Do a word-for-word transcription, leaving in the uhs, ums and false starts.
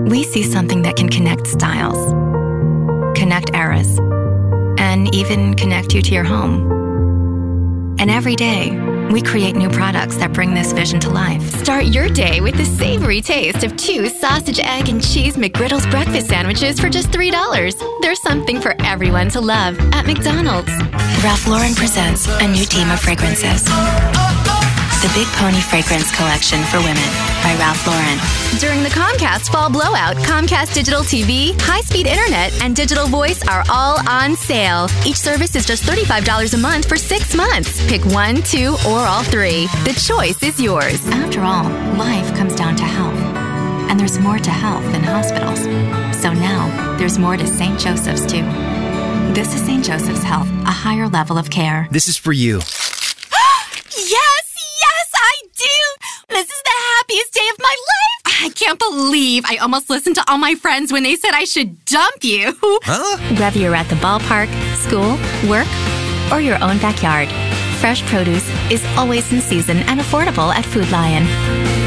we see something that can connect styles, connect eras, and even connect you to your home. And every day, we create new products that bring this vision to life. Start your day with the savory taste of two sausage, egg, and cheese McGriddles breakfast sandwiches for just three dollars. There's something for everyone to love at McDonald's. Ralph Lauren presents a new team of fragrances. The Big Pony Fragrance Collection for Women by Ralph Lauren. During the Comcast Fall Blowout, Comcast Digital T V, high-speed internet, and digital voice are all on sale. Each service is just thirty-five dollars a month for six months. Pick one, two, or all three. The choice is yours. After all, life comes down to health. And there's more to health than hospitals. So now, there's more to Saint Joseph's, too. This is Saint Joseph's Health, a higher level of care. This is for you. Yes, yes, I do. This is the happiest day of my life. I can't believe I almost listened to all my friends when they said I should dump you. Huh? Whether you're at the ballpark, school, work, or your own backyard, fresh produce is always in season and affordable at Food Lion.